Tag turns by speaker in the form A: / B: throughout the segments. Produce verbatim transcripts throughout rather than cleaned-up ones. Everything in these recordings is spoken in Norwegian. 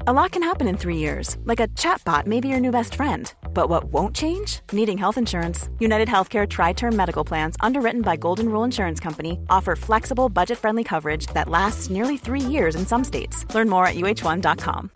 A: A lot can happen in three years, like a chatbot may be your new best friend. But what won't change? Needing health insurance. United Healthcare Tri-Term Medical Plans, underwritten by Golden Rule Insurance Company, offer flexible, budget-friendly coverage that lasts nearly three years in some states. Learn more at U H one dot com.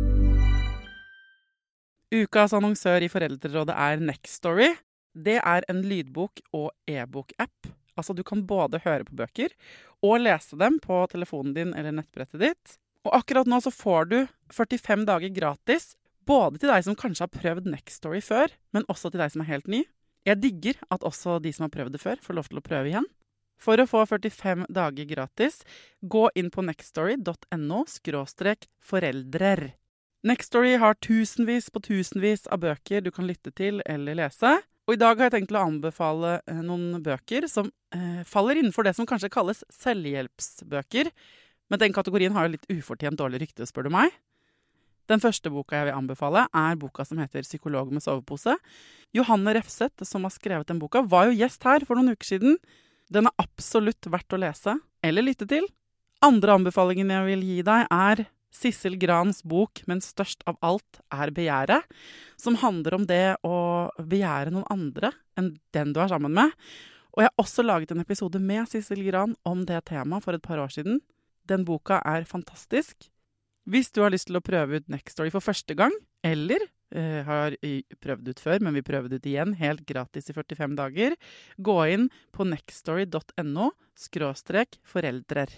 B: Ukas annonsør i Foreldrerådet er Nextory. Det er en lydbok- og e-bok-app. Altså, du kan både høre på bøker og lese dem på telefonen din eller nettbrettet ditt. Og akkurat nå så får du førtifem dager gratis, både til deg som kanskje har prøvd Nextory før, men også til deg som er helt ny. Jeg digger at også de som har prøvd det før, får lov til å prøve igjen. For å få førtifem dager gratis, gå inn på nextory dot no skråstrek foreldrer. Nextory har tusenvis på tusenvis av bøker du kan lytte til eller lese. Og i dag har jeg tenkt å anbefale noen bøker som eh, faller innenfor det som kanskje kalles selvhjelpsbøker. Men den kategorien har jo litt ufortjent dårlig rykte, spør du meg. Den første boka jeg vil anbefale er boka som heter Psykolog med sovepose. Johanne Refseth, som har skrevet den boka, var jo gjest her for noen uker siden. Den er absolutt verdt å lese eller lytte til. Andre anbefalingen jeg vil gi deg er Sissel Grans bok, men størst av alt er begjæret, som handler om det å begjære noen andre enn den du er sammen med. Og jeg har også laget en episode med Sissel Gran om det temaet for et par år siden. Den boka er fantastisk. Hvis du har lyst til å prøve ut Nextory for første gang, eller eh, har prøvd ut før, men vil prøve det ut igjen, helt gratis i førtifem dager, gå inn på nextory dot no skråstrek foreldrer.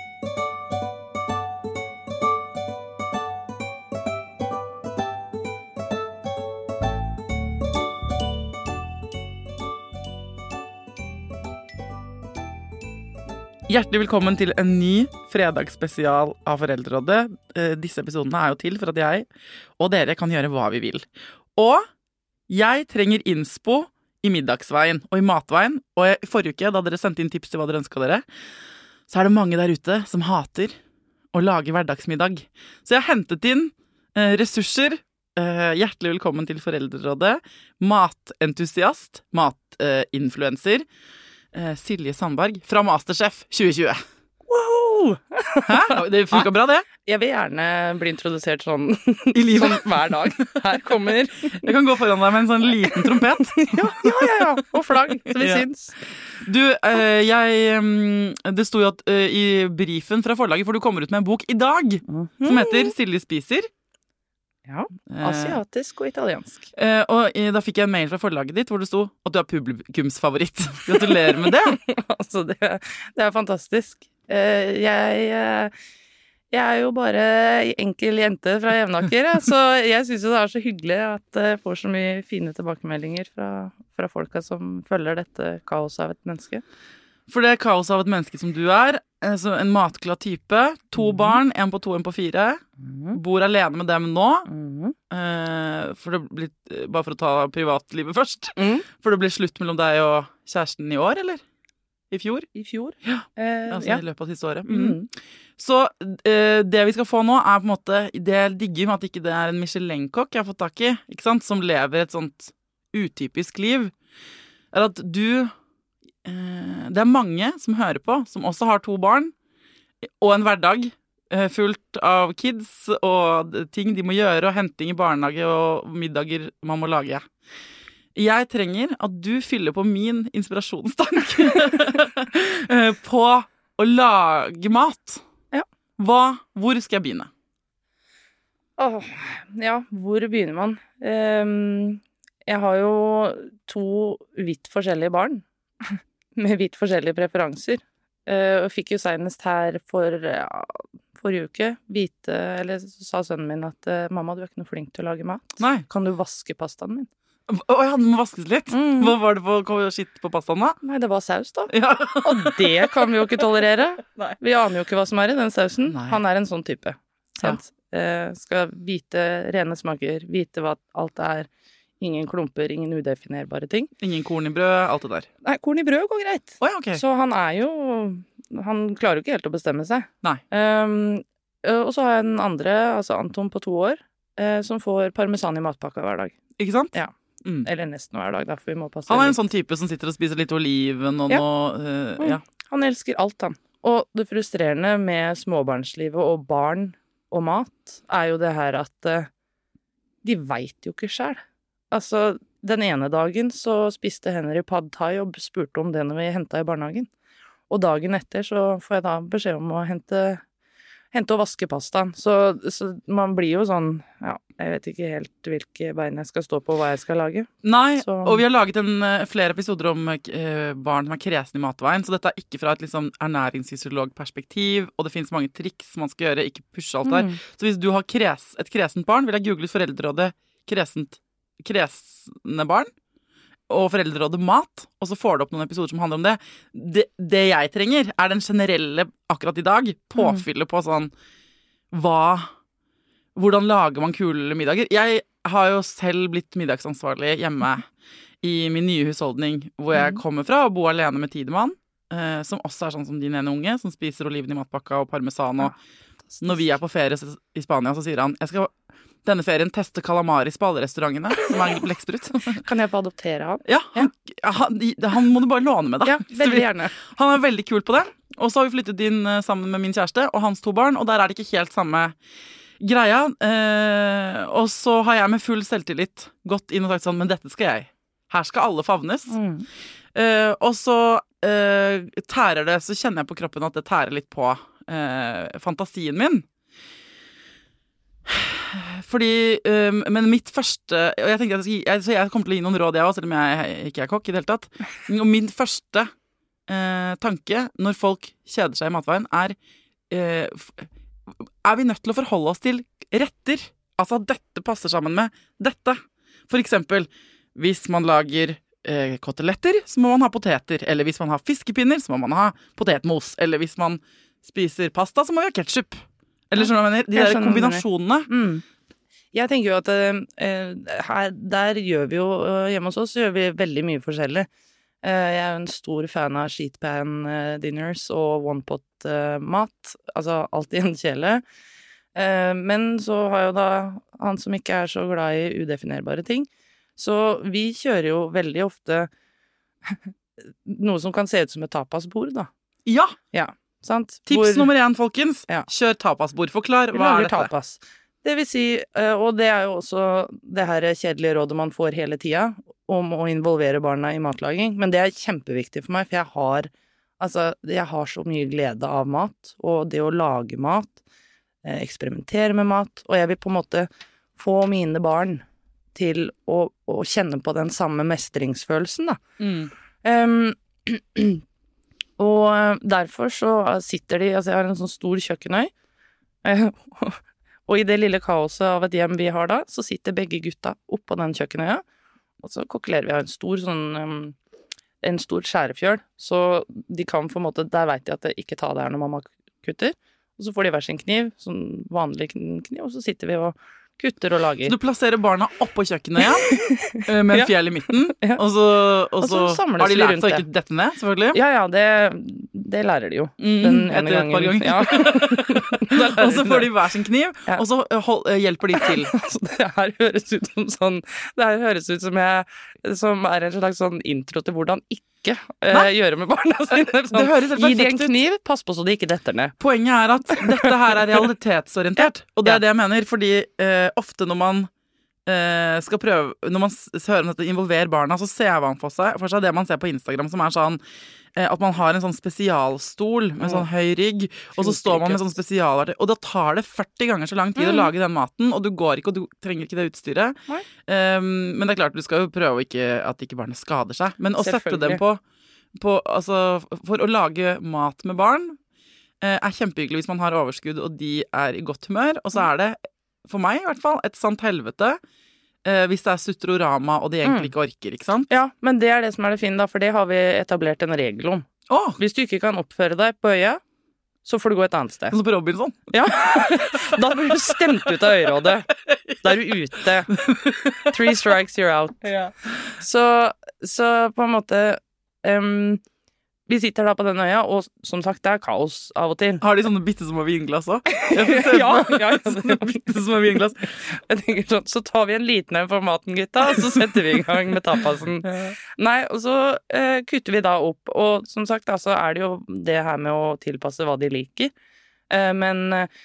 B: Hjertelig velkommen til en ny fredagsspesial av Foreldrerådet. Eh, disse episodene er jo til for at jeg og dere kan gjøre hva vi vil. Og jeg trenger innspo i middagsveien og i matveien. Og jeg, i forrige uke, da dere sendte inn tips til hva dere ønsket dere, så er det mange der ute som hater å lage hverdagsmiddag. Så jeg har hentet inn eh, ressurser. Eh, hjertelig velkommen til Foreldrerådet. Matentusiast, matinfluencer. Uh, Silje Sandberg fra Masterchef tjue tjue.
C: Wow!
B: Hæ? Det funket bra, det.
C: Jeg vil gjerne bli introdusert sånn i livet sånn, hver dag. Her kommer
B: Jeg kan gå foran deg med en sånn liten trompet.
C: ja, ja, ja, ja. Og flagg, så vi ja. syns.
B: Du, uh, jeg um, det sto jo at uh, i briefen fra forlaget, for du kommer ut med en bok i dag, mm. som heter Silje spiser.
C: Ja, asiatisk og italiensk.
B: Eh, og eh, da fikk jeg en mail fra forlaget ditt hvor det sto at du er publikumsfavoritt. Gratulerer med det.
C: altså, det, det er fantastisk. Eh, jeg, jeg er jo bare enkel jente fra Jevnaker, så jeg synes jo det er så hyggelig at jeg får så mye fine tilbakemeldinger fra, fra folka som følger dette kaoset av et menneske.
B: For det kaoset av et menneske som du er, altså en matglad type, to mm. barn, en på to, en på fire, mm. bor alene med dem nå, mm. eh, for det blir, bare for å ta privatlivet først, mm. for det blir slutt mellom deg og kjæresten i år, eller? I fjor?
C: I fjor.
B: Ja,
C: eh,
B: altså
C: ja.
B: i løpet av siste året. Mm. Mm. Så eh, det vi skal få nå er på en måte, det jeg digger med at ikke det er en Michelin-kokk jeg har fått tak i, ikke sant, som lever et sånt utypisk liv, er at du det er mange som hører på, som også har to barn, og en hverdag fullt av kids og ting de må gjøre, og henting i barnehage og middager man må lage. Jeg trenger at du fyller på min inspirasjonstank på å lage mat.
C: Ja.
B: Hva, hvor skal jeg begynne?
C: Åh, ja, hvor begynner man? Um, jeg har jo to vidt forskjellige barn. Med vidt forskjellige preferanser. Uh, og fikk jo senest her for ja, forrige uke vite, eller så sa sønnen min at uh, mamma, du er ikke noe flink til å lage mat.
B: Nei.
C: Kan du vaske pastaen min?
B: Å ja, den må vaskes litt. Mm. Hva var det på skitt på pastaen da?
C: Nei, det var saus da.
B: Ja.
C: Og det kan vi jo ikke tolerere.
B: Nei.
C: Vi aner jo ikke hva som er i den sausen.
B: Nei.
C: Han er en sånn type.
B: Ja.
C: Uh, skal vite rene smaker, vite hva alt er. Ingen klumper, ingen udefinerbare ting.
B: Ingen korn i brød, alt det der.
C: Nei, korn i brød går greit.
B: Oh, ja, okay.
C: Så han er jo, han klarer jo ikke helt å bestemme seg.
B: Nei.
C: Um, og så har jeg en andre, altså Anton på to år, uh, som får parmesan i matpakka hver dag.
B: Ikke sant?
C: Ja.
B: Mm.
C: Eller nesten hver dag, derfor vi må passe.
B: Han er en
C: litt.
B: sånn type som sitter og spiser litt oliven og
C: ja.
B: noe, uh,
C: mm.
B: ja.
C: Han elsker alt, han. Og det frustrerende med småbarnslivet og barn og mat, er jo det her at uh, de vet jo ikke selv. Altså, den ene dagen så spiste Henry pad thai og spurte om det når vi hentet i barnehagen. Og dagen etter så får jeg da beskjed om å hente, hente og vaske pastaen. Så, så man blir jo sånn, ja, jeg vet ikke helt hvilke bein jeg skal stå på, hva jeg skal lage.
B: Nei,
C: så.
B: Og vi har laget en, flere episoder om uh, barn som er kresne i matveien, så dette er ikke fra et liksom, ernæringsfysiolog-perspektiv, og det finnes mange triks man skal gjøre, ikke pushe alt der. Mm. Så hvis du har kres, et kresent barn, vil jeg google foreldrerådet kresent, kresne barn, og foreldrerådet mat, og så får du opp noen episoder som handler om det. Det, det jeg trenger, er den generelle, akkurat i dag, påfyllet på sånn, hva, hvordan lager man kule middager? Jeg har jo selv blitt middagsansvarlig hjemme i min nye husholdning, hvor jeg kommer fra, og bor alene med Tidemann, eh, som også er sånn som din ene unge, som spiser oliven i matpakka og parmesan, og når vi er på ferie i Spania, så sier han, jeg skal denne ferien teste kalamaris på alle restaurantene, som er blekksprut.
C: Kan jeg få adoptere han?
B: Ja, han, han, han må du bare låne med da.
C: Ja, veldig gjerne.
B: Han er veldig kul på det. Og så har vi flyttet inn sammen med min kjæreste og hans to barn, og der er det ikke helt samme greia. Eh, og så har jeg med full selvtillit gått inn og sagt sånn, men dette skal jeg. Her skal alle favnes. Mm. Eh, og så eh, tærer det, så kjenner jeg på kroppen at det tærer litt på eh, fantasien min. Fordi, um, men mitt første og jeg tenkte at jeg, jeg, så jeg kommer til å gi noen råd jeg også, selv om jeg ikke er kokk i det hele tatt, og min første uh, tanke når folk kjeder seg i matveien er uh, er vi nødt til å forholde oss til retter, altså at dette passer sammen med dette. For eksempel hvis man lager uh, koteletter, så må man ha poteter, eller hvis man har fiskepinner, så må man ha potetmos, eller hvis man spiser pasta, så må vi ha ketchup. Eller sånn, jeg mener, de der kombinasjonene.
C: Mm. Jeg tenker jo at uh, her, der gjør vi jo, uh, hjemme hos oss, gjør vi veldig mye forskjellig. Uh, jeg er jo en stor fan av sheetpan uh, dinners og one-pot uh, mat, altså alt i en kjele. Uh, men så har jo da han som ikke er så glad i udefinerbare ting, så vi kjører jo veldig ofte noe som kan se ut som et tapasbord, da.
B: Ja!
C: Ja. Sant?
B: Tips Hvor, nummer én, folkens.
C: Ja.
B: Kjør tapasbord. Forklar, hva er dette?
C: Tapas. Det vil si, og det er jo også det her kjedelige rådet man får hele tida, om å involvere barna i matlaging. Men det er kjempeviktig for meg, for jeg har, altså, jeg har så mye glede av mat, og det å lage mat, eksperimentere med mat, og jeg vil på en måte få mine barn til å, å kjenne på den samme mestringsfølelsen, da. Mm. Um, Og derfor så sitter de, altså jeg har en sånn stor kjøkkenøy, og i det lille kaoset av et hjem vi har da, så sitter begge gutta oppå den kjøkkenøya, og så kokkelerer vi av en stor sånn, en stor skjærefjøl, så de kan på en måte, der vet de at det ikke tar det her når mamma kutter, og så får de hver sin kniv, sånn vanlig kniv, og så sitter vi og kutter og lager.
B: Så du plasserer barna oppå kjøkkenet, ja, med en fjell i midten, ja. og så, og så, og så har de lært seg ikke dette ned, selvfølgelig?
C: Ja, ja, det, det lærer de jo.
B: Mm,
C: den
B: etter et par ganger. Ja. Og så får de hver sin kniv, ja. og så hold, hjelper de til.
C: Altså, det her høres ut som sånn, det her høres ut som jeg, som er en slags sånn intro til hvordan ikke uh, gjøre med barna sine. Sånn,
B: det høres helt perfekt ut.
C: Gi de en kniv, pass på så de ikke detter ned.
B: Poenget er at dette her er realitetsorientert, og det er det jeg mener, fordi uh, ofte når man uh, skal prøve, når man hører om dette involverer barna, så ser man for seg, for seg det man ser på Instagram, som er sånn at man har en sånn spesialstol med sånn høy rygg, og så står man med sånn spesialverktøy, og da tar det førti ganger så lang tid mm. å lage den maten, og du går ikke, og du trenger ikke det utstyret. Um, men det er klart, du skal jo prøve ikke, at ikke barnet skader seg. Men å sette dem på, på altså, for å lage mat med barn, uh, er kjempehyggelig hvis man har overskudd, og de er i godt humør, og så er det, for meg i hvert fall, et sant helvete, Uh, hvis det er sutrorama, og de egentlig mm. ikke orker, ikke sant?
C: Ja, men det er det som er det fine da, for det har vi etablert en regel om.
B: Oh.
C: Hvis du ikke kan oppføre deg på øya, så får du gå et annet sted.
B: Sånn på Robinson?
C: Ja. Da blir du stemt ut av øyrådet. Da er du ute. Three strikes, you're out. Ja. Så, så på en måte um, vi sitter da på den øya, og som sagt, det er kaos av og til.
B: Har de sånne bitte små vinglass også?
C: Ja, ja.
B: Sånne bitte små vinglass.
C: Jeg tenker sånn, så tar vi en liten en for maten, gutta, og så setter vi i gang med tapasen. Nei, og så uh, kutter vi da opp, og som sagt, da, så er det jo det her med å tilpasse hva de liker. Uh, men uh,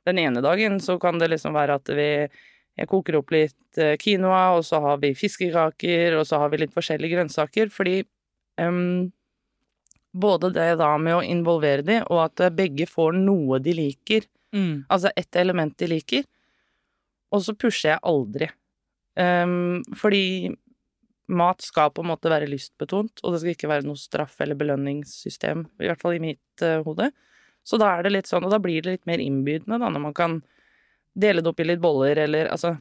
C: den ene dagen så kan det liksom være at vi jeg koker opp litt quinoa, og så har vi fiskekaker, og så har vi litt forskjellige grønnsaker, fordi um, både det da med å involvere de, og at begge får noe de liker, mm. altså et element de liker, og så pusher jeg aldri. Um, fordi mat skal på en måte være lystbetont, og det skal ikke være noe straff- eller belønningssystem, i hvert fall i mitt uh, hode. Så da er det litt sånn, og da blir det litt mer innbydende da, når man kan dele det opp i litt boller, eller altså,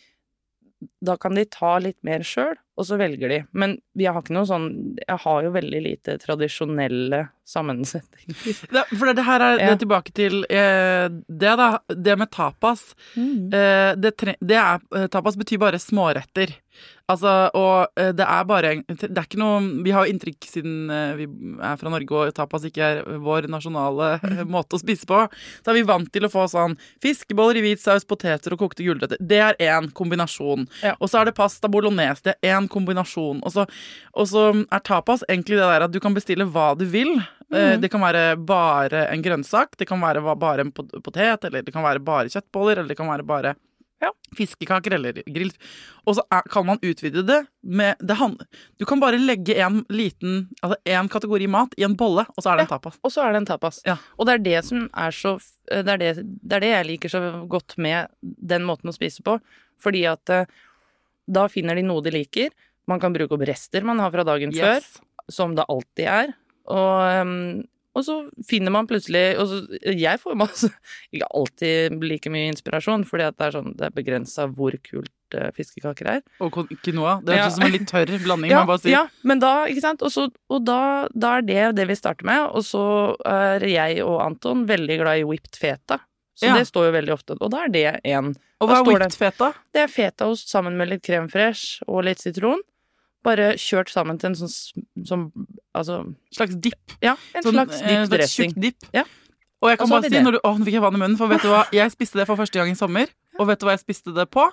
C: da kan de ta litt mer selv, og så velger de. Men jeg har ikke noe sånn, jeg har jo veldig lite tradisjonelle sammensetninger.
B: Det, for det her er
C: ja.
B: det tilbake til eh, det da, det med tapas. Mm. Eh, det, tre, det er, tapas betyr bare småretter. Altså, og eh, det er bare, det er ikke noe, vi har jo inntrykk siden eh, vi er fra Norge og tapas ikke er vår nasjonale eh, måte å spise på, så er vi vant til å få sånn fiskeboller i hvit saus, poteter og kokte gulrøtter. Det er en kombinasjon. Ja. Og så er det pasta bolognese, det er en kombinasjon. Og så, og så er tapas egentlig det der at du kan bestille hva du vil. Mm. Det kan være bare en grønnsak, det kan være bare en potet, eller det kan være bare kjøttboller, eller det kan være bare ja. fiskekaker eller grill. Og så er, kan man utvide det med det han, du kan bare legge en liten, altså en kategori mat i en bolle, og så er det ja. en tapas.
C: Og så er det en tapas. Ja. Og det er det som er så, det er det, det er det jeg liker så godt med den måten å spise på, fordi at da finner de noe de liker. Man kan bruke opp rester man har fra dagen yes. før, som det alltid er. Og, um, og så finner man plutselig, og så, jeg får masse, ikke alltid like mye inspirasjon, fordi at det er sånn, det er begrenset hvor kult uh, fiskekaker er.
B: Og quinoa, det er ja. som en litt tørr blanding,
C: ja,
B: man bare sier.
C: Ja, men da, ikke sant, og, så, og da, da er det det vi starter med, og så er jeg og Anton veldig glad i whipped feta. Så ja. det står jo veldig ofte, og da er det en.
B: Og hva er whipped feta?
C: Det er fetaost sammen med litt crème fraîche og litt sitron. Bare kjørt sammen til en sånn, som, altså...
B: Slags dipp.
C: Ja, en sånn, slags dipp-dressing.
B: Tjukk dipp.
C: Ja.
B: Og jeg kan bare si, når du, å, nå fikk jeg vann i munnen, for vet du hva, jeg spiste det for første gang i sommer, og vet du hva jeg spiste det på?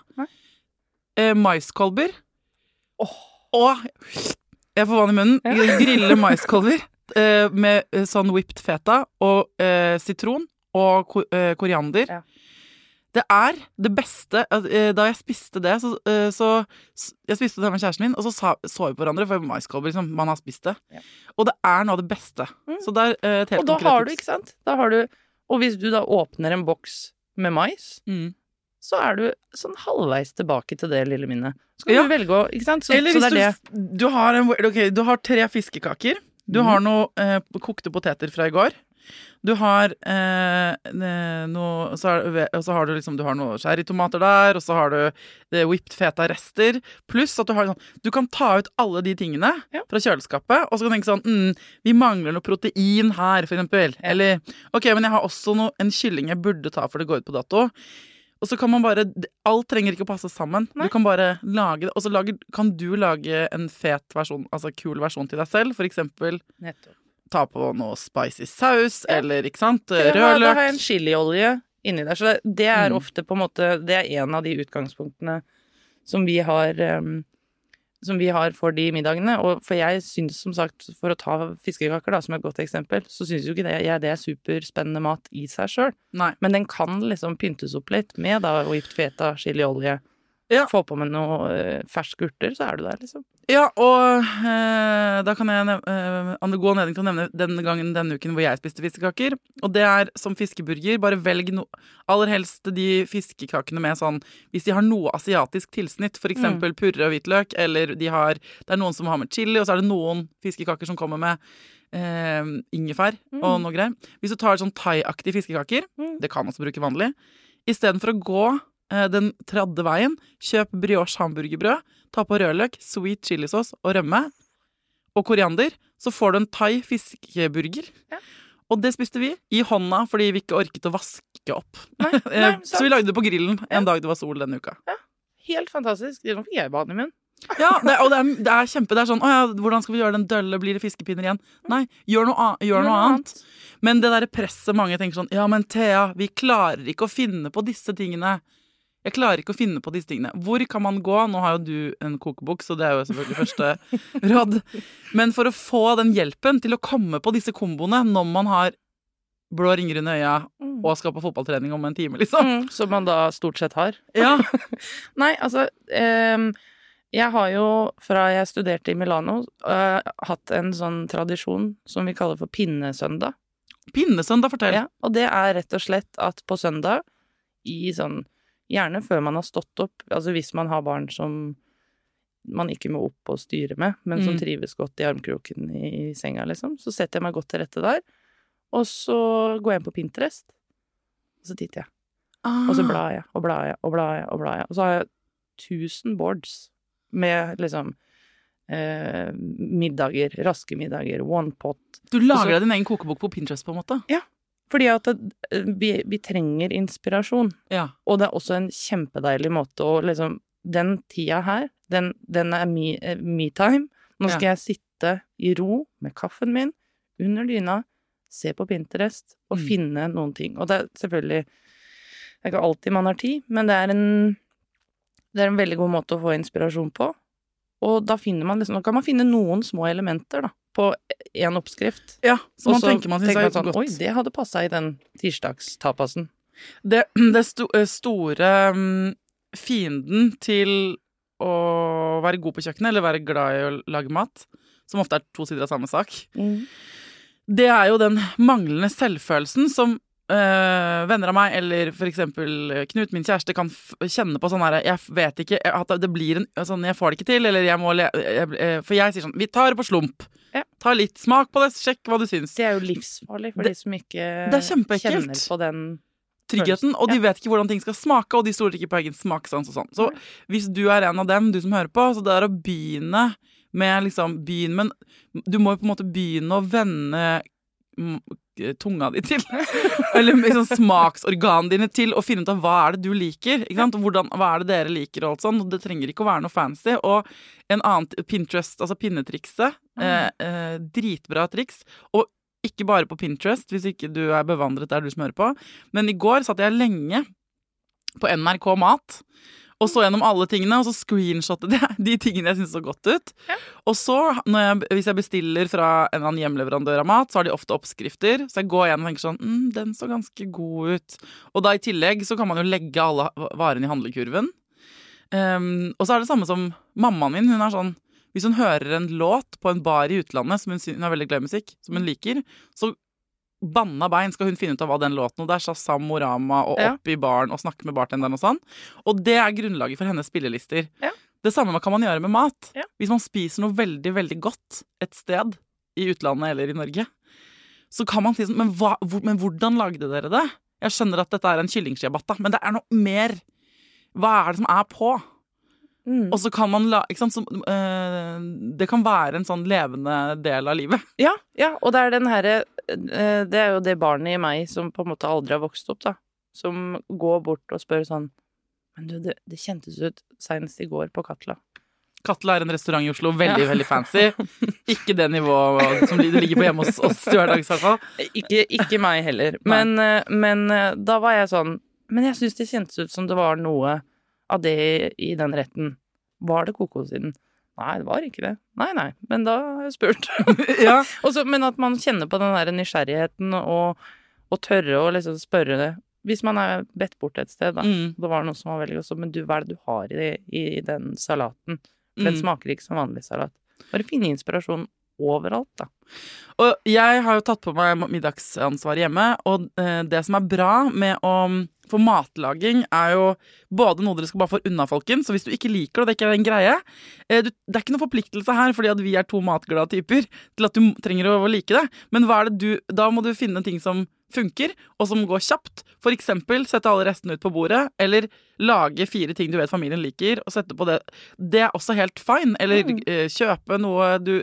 B: Eh, maiskolber.
C: Oh.
B: Og jeg får vann i munnen, ja. grille maiskolber eh, med sånn whipped feta og eh, sitron og ko, eh, koriander. Ja. Det er det beste, da jeg spiste det, så, så jeg spiste det med kjæresten min, og så sa, så vi på hverandre, for maiskolber, liksom, man har spist det. Ja. Og det er noe av det beste. Mm. Så det er et helt
C: og da har du, ikke sant? Da har du, og hvis du da åpner en boks med mais, mm. så er du sånn halvveis tilbake til det lille minnet. Skal ja. du velge å, ikke sant? Så,
B: Eller
C: så
B: hvis
C: det er
B: du, det. Du, har en, okay, du har tre fiskekaker, du mm. har noe eh, kokte poteter fra i går, du har eh, noe, så er, og så har du liksom, du har noe cherrytomater der, og så har du det whipped feta rester, pluss at du har sånn, du kan ta ut alle de tingene ja. fra kjøleskapet, og så kan du tenke sånn, mm, vi mangler noe protein her, for eksempel. Ja. Eller, ok, men jeg har også noe, en kylling jeg burde ta for det går ut på dato. Og så kan man bare, alt trenger ikke å passe sammen. Nei. Du kan bare lage det, og så lager, kan du lage en fet versjon, altså kul versjon til deg selv, for eksempel.
C: Nettopp.
B: Ta på noe spicy saus, ja. eller, ikke sant,
C: rødløk.
B: Da
C: har jeg en chiliolje inni der, så det, det er mm. ofte på en måte, det er en av de utgangspunktene som vi har, um, som vi har for de middagene, og for jeg synes som sagt, for å ta fiskekaker da, som et godt eksempel, så synes jo ikke det, jeg, det er superspennende mat i seg selv. Nei. Men den kan liksom pyntes opp litt med da, whipped feta, chiliolje, ja. få på med noe uh, ferske urter, så er du der liksom.
B: Ja, og eh, da kan jeg eh, gå anledning til å nevne den gangen denne uken hvor jeg spiste fiskekaker. Og det er som fiskeburger, bare velg no, aller helst de fiskekakene med sånn, hvis de har noe asiatisk tilsnitt, for eksempel mm. purre og hvitløk, eller de har, det er noen som har med chili, og så er det noen fiskekaker som kommer med eh, ingefær mm. og noe greier. Hvis du tar sånn thai-aktige fiskekaker, mm. det kan også bruke vanlig, i stedet for å gå eh, den tredje veien, kjøp brioche hamburgerbrød, ta på rødløk, sweet chilisaus og rømme og koriander, så får du en thai fiskeburger. Ja. Og det spiste vi i hånda fordi vi ikke orket å vaske opp. Nei, nei, så vi lagde det på grillen en ja. dag det var sol denne uka.
C: Ja, helt fantastisk. Nå fikk jeg baden i munnen.
B: Ja, det, og det er, det er kjempe, det er sånn, å ja, hvordan skal vi gjøre den dølle, blir det fiskepinner igjen? Nei, gjør noe, gjør gjør noe, noe annet. annet. Men det der presset, mange tenker sånn, ja, men Thea, vi klarer ikke å finne på disse tingene. Jeg klarer ikke å finne på disse tingene. Hvor kan man gå? Nå har jo du en kokebok, så det er jo selvfølgelig første råd. Men for å få den hjelpen til å komme på disse komboene når man har blå ringer under øya
C: Mm.
B: og skal på fotballtrening om en time, liksom.
C: Mm, som man da stort sett har.
B: Ja.
C: Nei, altså ehm, jeg har jo, fra jeg studerte i Milano, øh, hatt en sånn tradisjon som vi kaller for pinnesøndag.
B: Pinnesøndag, fortell.
C: Ja, og det er rett og slett at på søndag, i sånn, gjerne før man har stått opp, altså hvis man har barn som man ikke må opp og styre med, men som
B: Mm.
C: trives godt i armkroken i senga, liksom, så setter jeg meg godt til rette der, og så går jeg inn på Pinterest, og så titter jeg,
B: Ah.
C: og så blar jeg, og blar jeg, og blar jeg, og blar jeg, og så har jeg tusen boards med liksom eh, middager, raske middager, one pot.
B: Du lager
C: Og så-
B: deg din egen kokebok på Pinterest, på en måte?
C: Fordi at det, vi, vi trenger inspirasjon,
B: Ja.
C: og det er også en kjempedeilig måte å liksom, den tida her, den, den er me, eh, me time. Nå skal jeg sitte i ro med kaffen min, under dyna, se på Pinterest og
B: Mm.
C: finne noen ting. Og det er selvfølgelig, det er ikke alltid man har tid, men det er en, det er en veldig god måte å få inspirasjon på. Og da finner man liksom, da kan man finne noen små elementer da, på en oppskrift.
B: Ja, så man
C: Og så
B: tenker man synes
C: tenker
B: er
C: sånn,
B: godt.
C: oi, det hadde passet i den tirsdagstapasen.
B: Det, det sto, store um, fienden til å være god på kjøkkenet, eller være glad i å lage mat, som ofte er to sider av samme sak, det er jo den manglende selvfølelsen som øh, venner av meg, eller for eksempel Knut, min kjæreste, kan f kjenne på sånn her, jeg vet ikke, at det blir en, sånn, jeg får det ikke til, eller jeg må, le jeg, jeg, for jeg sier sånn, vi tar det på slump,
C: Ja.
B: ta litt smak på det, sjekk hva du synes.
C: Det er jo livsfarlig for
B: Det-
C: de som ikke
B: det er kjempeekkelt.
C: kjenner på den
B: Tryggheten, og de
C: Ja.
B: vet ikke hvordan ting skal smake, og de stoler ikke på egen smakssans og sånn. Så hvis du er en av dem, du som hører på, så det er å begynne med liksom, begynn med, du må jo på en måte begynne å vende mm, tunga di til, eller liksom smaksorganene dine til, og finne ut av hva er det du liker, ikke sant? Og hvordan, hva er det dere liker og alt sånn, og det trenger ikke å være noe fancy, og en annen Pinterest, altså pinnetrikset, eh, eh, dritbra triks, og ikke bare på Pinterest, hvis ikke du er bevandret der du som hører på, men i går satt jeg lenge på N R K Mat, og så gjennom alle tingene, og så screenshottet jeg de tingene jeg synes så godt ut.
C: Ja.
B: Og så, når jeg, hvis jeg bestiller fra en eller annen hjemleverandør av mat, så har de ofte oppskrifter, så jeg går igjen og tenker sånn, mm, den så ganske god ut. Og da i tillegg så kan man jo legge alle varene i handlekurven. Um, og så er det samme som mammaen min, hun er sånn, hvis hun hører en låt på en bar i utlandet, som hun, hun er veldig glad i musikk, som hun liker, så banna bein skal hun finne ut av hva den låten, og det er Shazam, Morama, og
C: Ja.
B: opp i baren, og snakke med bartenderen og sånn. Og det er grunnlaget for hennes spillelister.
C: Ja.
B: Det samme kan man gjøre med mat.
C: Ja.
B: Hvis man spiser noe veldig, veldig godt et sted, i utlandet eller i Norge, så kan man si sånn, men, hva, hvor, men hvordan lagde dere det? Jeg skjønner at dette er en kyllingciabatta, men det er noe mer. Hva er det som er på?
C: Mm.
B: Og så kan man la, ikke sant, så, øh, det kan være en sånn levende del av livet.
C: Ja, ja, og det er den herre eh, Det er jo det barnet i meg som på en måte aldri har vokst opp, da. Som går bort og spør sånn, men du, det, det kjentes ut senest i går på Katla.
B: Katla er en restaurant i Oslo, veldig,
C: Ja.
B: veldig fancy. Ikke det nivået som det ligger på hjemme hos oss til hverdags, i hvert fall.
C: Ikke, ikke meg heller. Men, eh, men eh, da var jeg sånn, men jeg synes det kjentes ut som det var noe av det i den retten. Var det kokos i den? Nei, det var ikke det. Nei, nei, men da har jeg spurt.
B: Ja.
C: Og så- men at man kjenner på den der nysgjerrigheten og, og tørre å liksom spørre det. Hvis man er bedt bort et sted, da.
B: Mm.
C: Det var noe som var veldig godt, så, men du, hva er det du har i, i den salaten? For den
B: Mm.
C: smaker ikke som vanlig salat. Bare finne inspirasjon overalt, da.
B: Og jeg har jo tatt på meg middagsansvar hjemme, og eh, det som er bra med å for matlaging er jo både noe dere skal bare få unna, folkens, så hvis du ikke liker det, og det ikke er en greie, eh, du, det er ikke noe forpliktelse her, fordi at vi er to matglade typer, til at du trenger å like det, men hva er det du, da må du finne ting som funker, og som går kjapt. For eksempel sette alle restene ut på bordet, eller lage fire ting du vet familien liker, og sette på det. Det er også helt fine. Eller
C: Mm.
B: eh, kjøpe noe du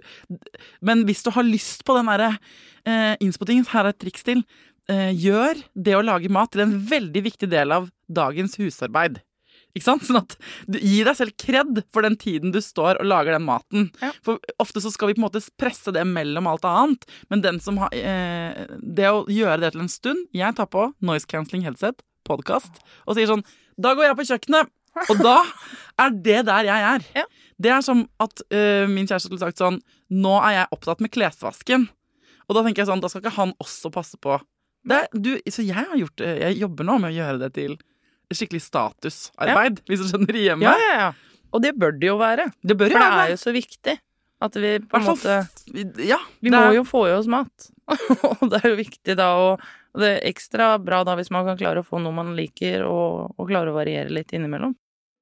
B: Men hvis du har lyst på den derre eh, innspottingen, her er et triks til. Eh, gjør det å lage mat til en veldig viktig del av dagens husarbeid. Ikke sant? Sånn at du gir deg selv kred for den tiden du står og lager den maten.
C: Ja.
B: For ofte så skal vi på en måte presse det mellom alt annet, men den som har eh, det å gjøre det til en stund. Jeg tar på noise cancelling headset, podcast, og sier sånn, da går jeg på kjøkkenet, og da er det der jeg er.
C: Ja.
B: Det er som at eh, min kjæreste skulle sagt sånn, nå er jeg opptatt med klesvasken. Og da tenker jeg sånn, da skal ikke han også passe på Det, du, så jeg har gjort Jeg jobber nå med å gjøre det til skikkelig statusarbeid, ja. Hvis du skjønner i hjemmet.
C: Ja, ja, ja. Og det bør det jo være.
B: Det bør jo
C: For
B: være.
C: det er jo så viktig at vi på en måte
B: Ja,
C: vi må er... jo få i oss mat. Og det er jo viktig da å Og det er ekstra bra da hvis man kan klare å få noe man liker, og, og klare å variere litt innimellom.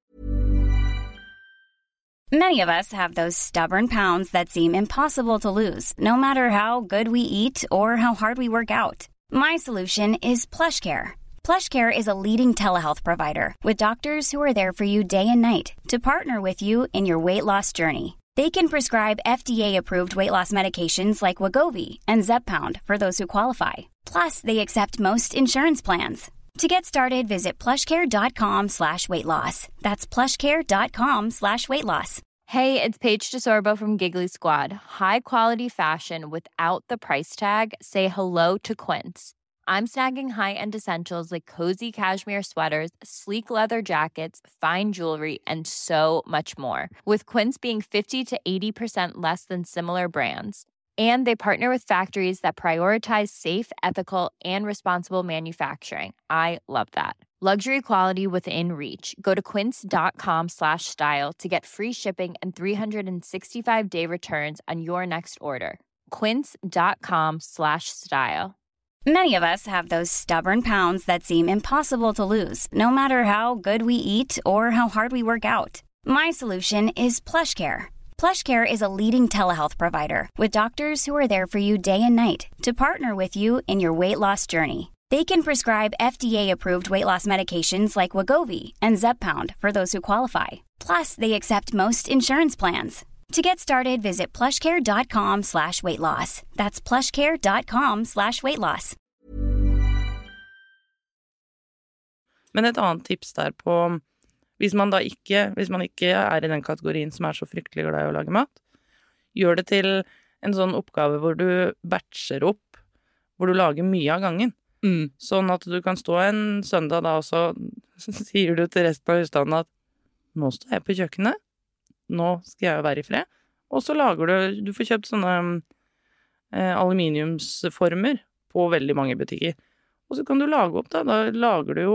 D: Many of us have those stubborn pounds that seem impossible to lose, no matter how good we eat or how hard we work out. My solution is PlushCare. PlushCare is a leading telehealth provider with doctors who are there for you day and night to partner with you in your weight loss journey. They can prescribe F D A-approved weight loss medications like Wegovy and Zepbound for those who qualify. Plus, they accept most insurance plans. To get started, visit plushcare.com slash weight loss. That's plushcare.com slash weight loss.
E: Hey, it's Paige DeSorbo from Giggly Squad. High quality fashion without the price tag. Say hello to Quince. I'm snagging high-end essentials like cozy cashmere sweaters, sleek leather jackets, fine jewelry, and so much more. With Quince being fifty to eighty percent less than similar brands. And they partner with factories that prioritize safe, ethical, and responsible manufacturing. I love that. Luxury quality within reach. Go to quince.com slash style to get free shipping and three sixty-five day returns on your next order. Quince.com slash style.
D: Many of us have those stubborn pounds that seem impossible to lose, no matter how good we eat or how hard we work out. My solution is PlushCare. PlushCare is a leading telehealth provider with doctors who are there for you day and night to partner with you in your weight loss journey. They can prescribe F D A-approved weight loss medications like Wegovy and Zepbound for those who qualify. Plus, they accept most insurance plans. To get started, visit plushcare.com slash weight loss. That's plushcare.com slash weight loss.
C: Men et annet tips der på, hvis man da ikke, hvis man ikke er i den kategorien som er så fryktelig glad i å lage mat, gjør det til en sånn oppgave hvor du batcher opp, hvor du lager mye av gangen. Mm. Sånn at du kan stå en søndag da, og så sier du til resten av husstanden at nå står jeg på kjøkkenet, nå skal jeg jo være i fred. Og så lager du, du får kjøpt sånne eh, aluminiumsformer på veldig mange butikker. Og så kan du lage opp da, da lager du jo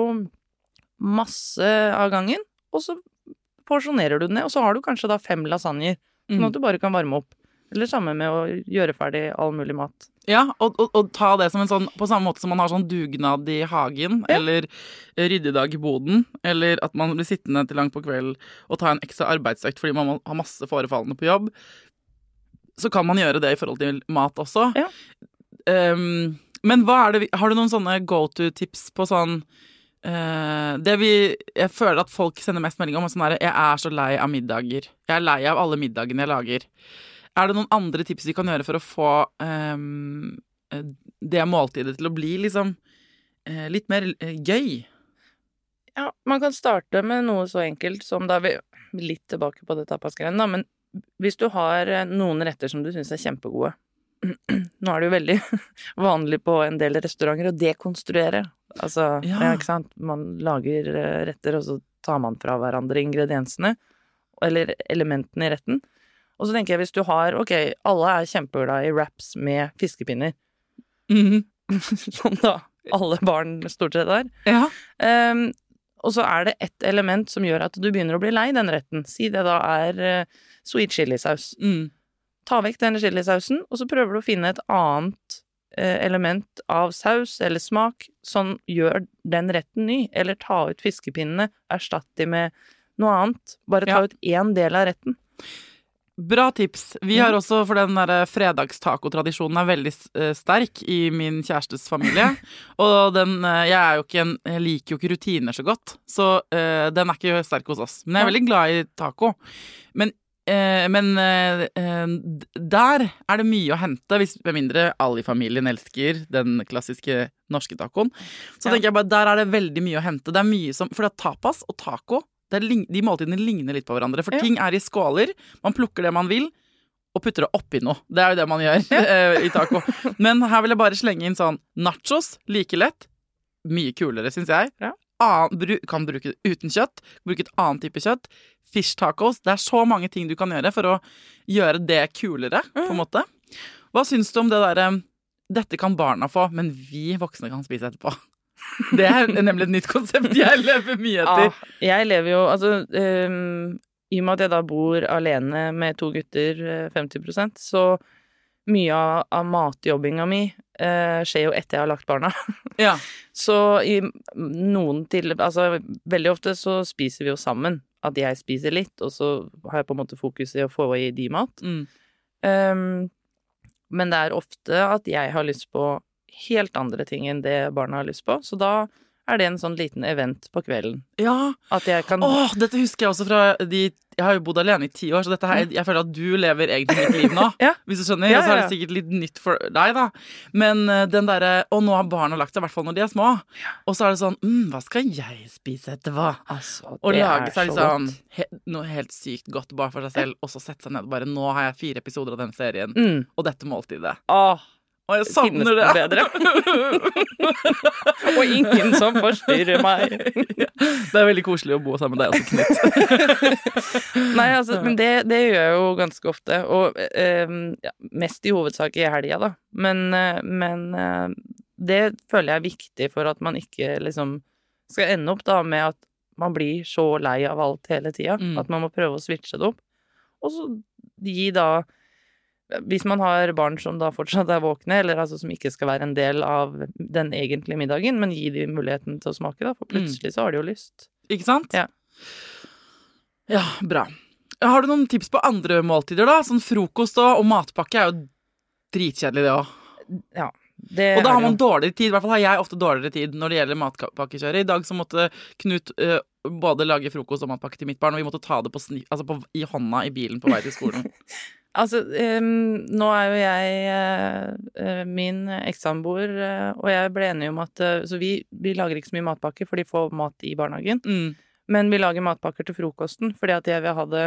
C: masse av gangen, og så porsjonerer du den ned, og så har du kanskje da fem lasagner, sånn at du bare kan varme opp. Eller sammen med å gjøre ferdig all mulig mat.
B: Ja, og, og, og ta det som en sånn, på samme måte som man har sånn dugnad i hagen, ja. Eller ryddedag i boden, eller at man blir sittende til langt på kveld og ta en ekstra arbeidsøkt fordi man har masse forefallende på jobb, så kan man gjøre det i forhold til mat også. Ja. Um, men hva er det, har du noen sånne go-to-tips på sånn, uh, det vi, jeg føler at folk sender mest melding om, sånn der, jeg er så lei av middager. Jeg er lei av alle middagene jeg lager. Er det noen andre tips vi kan gjøre for å få um, det måltidet til å bli liksom uh, litt mer uh, gøy?
C: Ja, man kan starte med noe så enkelt som da vi litt tilbake på det tapasgreiene da, men hvis du har noen retter som du synes er kjempegode, nå er det jo veldig vanlig på en del restauranter å dekonstruere. Altså, ja. Ja, ikke sant? Man lager retter, og så tar man fra hverandre ingrediensene, eller elementene i retten. Og så tenker jeg, hvis du har, ok, alle er kjempeglade i wraps med fiskepinner. Mm-hmm. Sånn da, alle barn stort sett er. Ja. Um, og så er det et element som gjør at du begynner å bli lei den retten. Si det da er uh, sweet chilisaus. Mm. Ta vekk denne chilisausen, og så prøver du å finne et annet uh, element av saus eller smak som gjør den retten ny. Eller ta ut fiskepinnene, erstatt de med noe annet. Bare ta ja. ut en del av retten.
B: Bra tips. Vi har også, for den der fredagstaco-tradisjonen er veldig sterk i min kjærestes familie. Og den, jeg er jo ikke en, jeg liker jo ikke rutiner så godt, så uh, den er ikke sterk hos oss. Men jeg er veldig glad i taco. Men, uh, men uh, der er det mye å hente, hvis med mindre alle i familien elsker den klassiske norske tacoen. Så ja. tenker jeg bare, der er det veldig mye å hente. Det er mye som, for det er tapas og taco, det er, de måltidene ligner litt på hverandre, for ja. ting er i skåler, man plukker det man vil, og putter det oppi noe. Det er jo det man gjør ja. i taco. Men her vil jeg bare slenge inn sånn, nachos, like lett, mye kulere, synes jeg. Ja. An, bru, kan bruke det uten kjøtt, bruke et annet type kjøtt, fish tacos, det er så mange ting du kan gjøre for å gjøre det kulere, mm. på en måte. Hva synes du om det der dette kan barna få, men vi voksne kan spise etterpå. Det er nemlig et nytt konsept jeg lever mye etter.
C: Ja, jeg lever jo, altså, um, i og med at jeg da bor alene med to gutter, femti prosent, så mye av, av matjobbinga mi uh, skjer jo etter jeg har lagt barna.
B: Ja.
C: Så i noen til, altså veldig ofte så spiser vi jo sammen, at jeg spiser litt, og så har jeg på en måte fokus i å få i de mat.
B: Mm.
C: Um, men det er ofte at jeg har lyst på helt andre ting enn det barna har lyst på, så da er det en sånn liten event på kvelden.
B: Ja.
C: At jeg kan...
B: Åh, dette husker jeg også fra de... Jeg har jo bodd alene i ti år, så dette her, jeg føler at du lever egentlig mitt liv nå.
C: Ja.
B: Hvis du skjønner.
C: Ja, ja, ja.
B: Og så er det sikkert litt nytt for deg, da. Men uh, den derre Å, nå har barna lagt seg, i hvert fall når de er små. Og så er det sånn mm, hva skal jeg spise etterpå?
C: Altså,
B: og
C: det
B: lage
C: er
B: seg
C: så
B: liksom
C: godt.
B: he, noe helt sykt godt bare for seg selv, og så sette seg ned og bare Nå har jeg fire episoder av denne serien,
C: Mm.
B: og dette måltidet.
C: Åh,
B: Og jeg savner
C: finnes
B: det.
C: det bedre. Og ingen som forstyrrer meg.
B: Det er veldig koselig å bo sammen med deg også, Knut.
C: Nei, altså, men det, det gjør jeg jo ganske ofte, og eh, ja, mest i hovedsak i helga, da. Men, eh, men eh, det føler jeg er viktig for at man ikke liksom skal ende opp da med at man blir så lei av alt hele tida,
B: Mm.
C: at man må prøve å switche det opp. Og så gi da hvis man har barn som da fortsatt er våkne, eller altså som ikke skal være en del av den egentlige middagen, men gi de muligheten til å smake, da, for plutselig så har de jo lyst.
B: Ikke sant?
C: Ja.
B: Ja, bra. Har du noen tips på andre måltider, da? Sånn frokost og, og matpakke er jo dritkjedelig, det òg.
C: Ja. Det
B: Og da
C: er
B: har man
C: det jo.
B: dårligere tid, i hvert fall har jeg ofte dårligere tid når det gjelder matpakkekjøret. I dag så måtte Knut uh, både lage frokost og matpakke til mitt barn, og vi måtte ta det på sni, altså på, i hånda i bilen på vei til skolen.
C: Altså, um, nå er jo jeg uh, min ekssamboer, uh, og jeg ble enige om at uh, så vi, vi lager ikke så mye matpakker, for de får mat i barnehagen.
B: Mm.
C: Men vi lager matpakker til frokosten, fordi at jeg vil ha det